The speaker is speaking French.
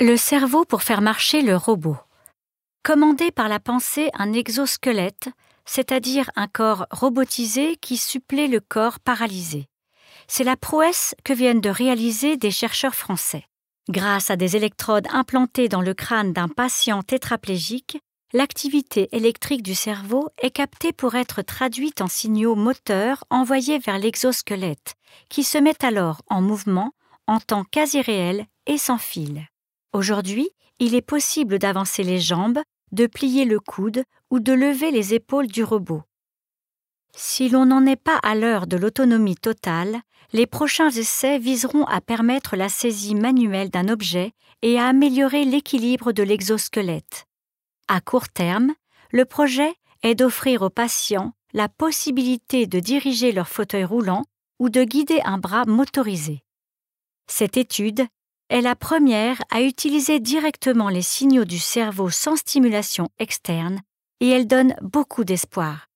Le cerveau pour faire marcher le robot. Commander par la pensée un exosquelette, c'est-à-dire un corps robotisé qui supplée le corps paralysé. C'est la prouesse que viennent de réaliser des chercheurs français. Grâce à des électrodes implantées dans le crâne d'un patient tétraplégique, l'activité électrique du cerveau est captée pour être traduite en signaux moteurs envoyés vers l'exosquelette, qui se met alors en mouvement en temps quasi réel et sans fil. Aujourd'hui, il est possible d'avancer les jambes, de plier le coude ou de lever les épaules du robot. Si l'on n'en est pas à l'heure de l'autonomie totale, les prochains essais viseront à permettre la saisie manuelle d'un objet et à améliorer l'équilibre de l'exosquelette. À court terme, le projet est d'offrir aux patients la possibilité de diriger leur fauteuil roulant ou de guider un bras motorisé. Cette étude est la première à utiliser directement les signaux du cerveau sans stimulation externe et elle donne beaucoup d'espoir.